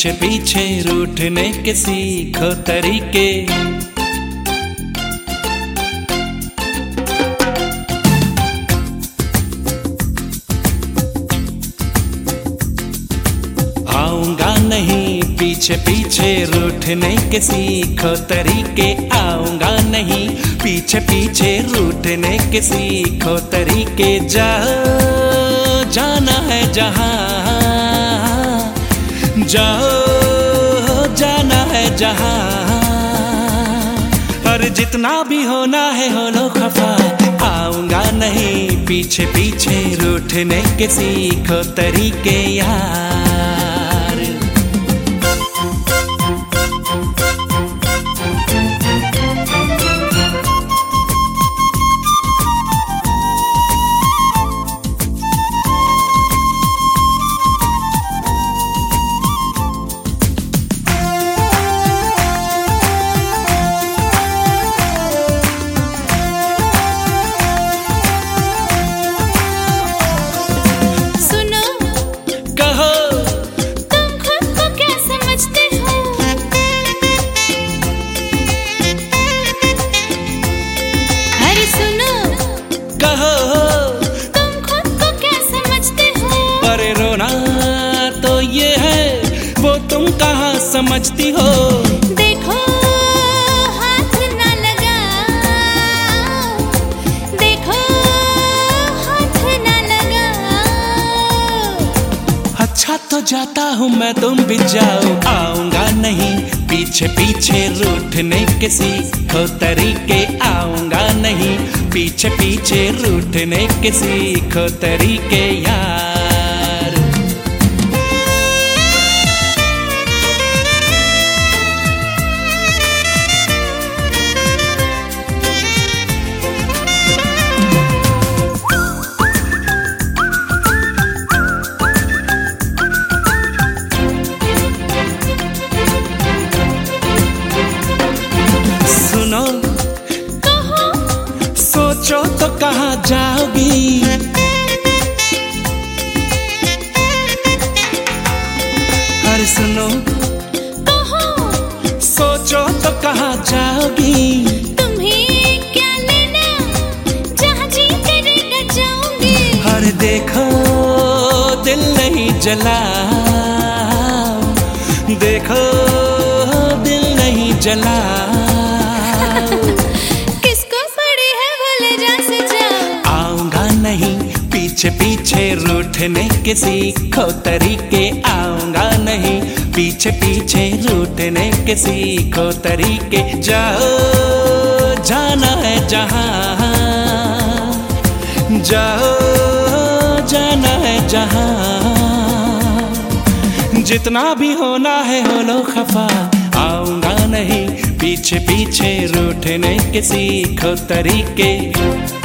पीछे पीछे रूठने के सीखो तरीके। आऊंगा नहीं पीछे पीछे रूठने के सीखो तरीके। आऊंगा नहीं पीछे पीछे रूठने के सीखो तरीके। जाओ जाना है जहां, जाओ जाना है जहां। और जितना भी होना है हो लो खफा। आऊंगा नहीं पीछे पीछे रूठने के सीखो तरीके यार। समझती हो देखो हाथ ना लगाओ, देखो हाथ ना लगाओ। अच्छा तो जाता हूँ मैं, तुम भी जाओ। आऊंगा नहीं पीछे पीछे रूठने के सीखो तरीके। आऊंगा नहीं पीछे पीछे रूठने के सीखो तरीके यार। सोचो तो कहाँ जाओगी, अरे सुनो सोचो तो कहाँ जाओगी। तुम्हें क्या लेना, जहाँ जी करेगा जाऊंगी। अरे देखो दिल नहीं जला, देखो दिल नहीं जला। पीछे पीछे रूठने के सीखो तरीके। आऊंगा नहीं पीछे पीछे रूठने के सीखो तरीके। जाओ जाना है जहां, जाओ जाना है जहां। जितना भी होना है हो लो खफा। आऊंगा नहीं पीछे पीछे रूठने के सीखो तरीके।